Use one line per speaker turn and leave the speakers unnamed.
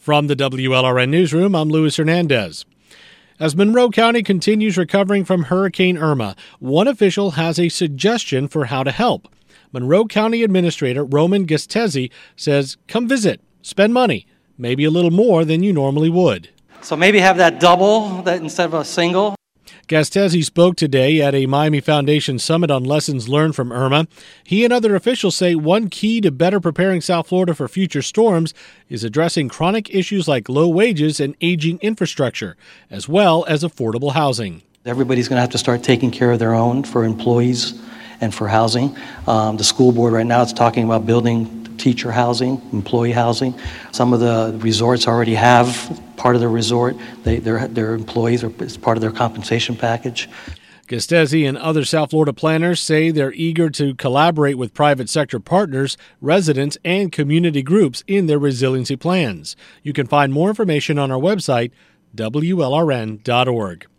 From the WLRN Newsroom, I'm Luis Hernandez. As Monroe County continues recovering from Hurricane Irma, one official has a suggestion for how to help. Monroe County Administrator Roman Gastesi says, come visit, spend money, maybe a little more than you normally would.
So maybe have that double that instead of a single.
Gastesi spoke today at a Miami Foundation Summit on lessons learned from Irma. He and other officials say one key to better preparing South Florida for future storms is addressing chronic issues like low wages and aging infrastructure, as well as affordable housing.
Everybody's going to have to start taking care of their own for employees and for housing. The school board right now is talking about building teacher housing, employee housing. Some of the resorts already have part of the resort. Their employees are as part of their compensation package.
Gastesi and other South Florida planners say they're eager to collaborate with private sector partners, residents, and community groups in their resiliency plans. You can find more information on our website, WLRN.org.